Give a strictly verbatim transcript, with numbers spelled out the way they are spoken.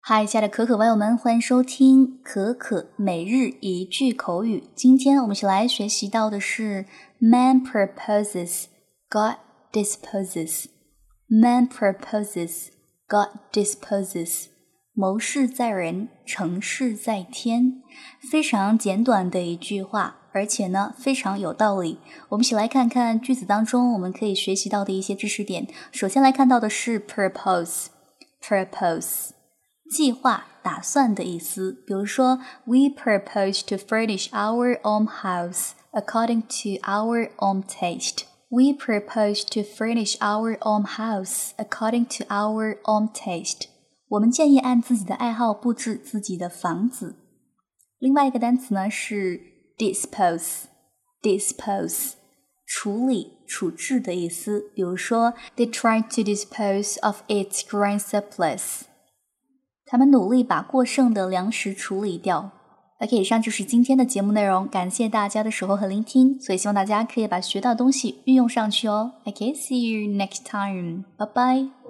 嗨，亲爱的可可网友们，欢迎收听可可每日一句口语。今天我们一起来学习到的是 Man proposes, God disposes. Man proposes, God disposes. 谋事在人，成事在天。非常简短的一句话，而且呢非常有道理。我们一起来看看句子当中我们可以学习到的一些知识点。首先来看到的是 propose, propose。计划、打算的意思，比如说 We propose to furnish our own house according to our own taste. We propose to furnish our own house according to our own taste. 我们建议按自己的爱好布置自己的房子。另外一个单词呢是 dispose, dispose, 处理、处置的意思，比如说 They tried to dispose of its grain surplus.他们努力把过剩的粮食处理掉。OK， 以上就是今天的节目内容，感谢大家的守候和聆听，所以希望大家可以把学到的东西运用上去哦。OK，see you next time， 拜拜。